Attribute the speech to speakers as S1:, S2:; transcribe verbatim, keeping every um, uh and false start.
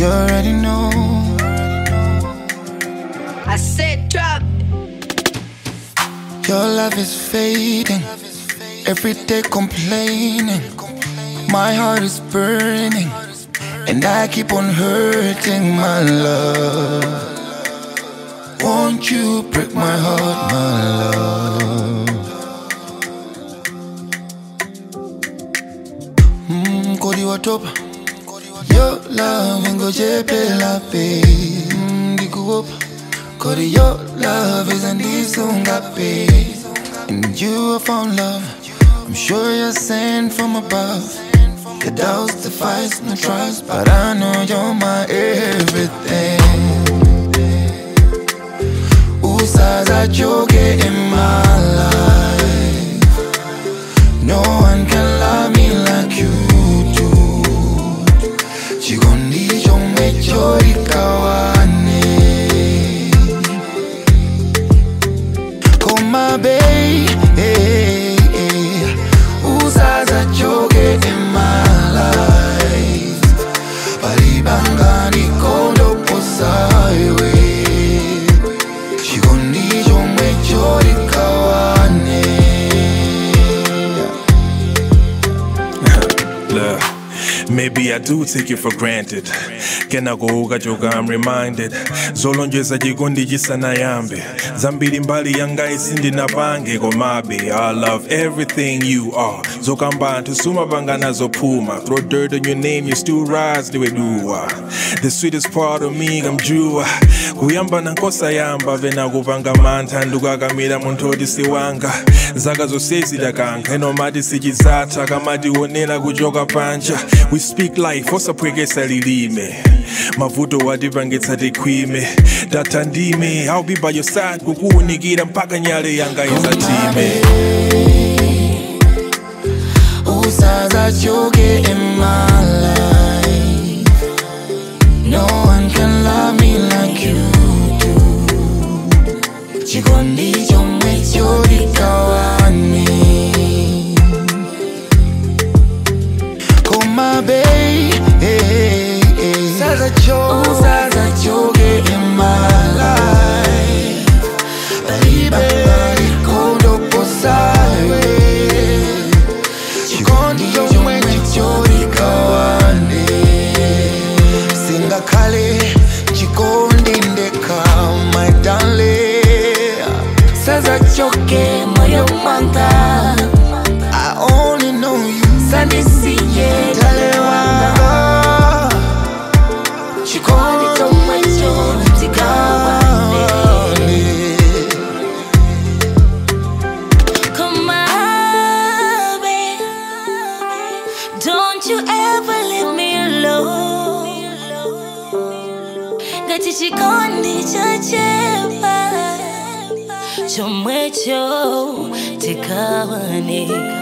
S1: already know.
S2: I said drop.
S1: Your love is fading, every day complaining. My heart is burning, and I keep on hurting, my love. Won't you break my heart, my love? Mmm, Kodi watopa. Your love ain't go jepela pay. Mmm, dikuopa. Kodi your love isn't this ungape. And you have found love, I'm sure you're sent from above. The doubts, the fights, no trust, but I know you're my everything. Usaza joke in my life. No one can love me like you do. Chikondi chomwe chorikawane. Come my babe, usaza joke in my life. Balibangani kondo posaiwe. Chikondi chomwe chorikawane.
S3: Look, maybe I do take you for granted. Kena kuuka choka, I'm reminded. Zolonjeza chikondi chisanayambe. Zambiri mbali yanga isindi napange komabe. I love everything you are. Zokamba tusuma bangana zopuma. Throw dirt on your name, you still rise the way do. The sweetest part of me, I'm Jua. Kuyamba na nkosa yamba vena kupanga manta nduka kamira muntodi siwanga. Zaga zosezi dakanka eno mati sichizata kamati wonela kujoka pancha. We speak life, osa pwekesa lilime. Mavuto wadipangitsa tikwime. Datandime, I'll be by your side kukuunikira mpaka nyale yanga izatime.
S1: Usaza choke in my life. No one can love me like you do. Chikondi chomwe chorikawane. Koma babe, Usaza choke, Usaza choke in my life. Balibangani kondo posaiwe. Chikondi chomwe chorikawane. Singakale chikondi ndeka, my darling. Usaza choke moyo mwanga. I only know you. Sanisiye dale wanga. Chikondi chomwe chorikawane.
S4: Come on, babe. Don't you ever leave me alone. Ngati chikondi chachepa chomwe chorikawane.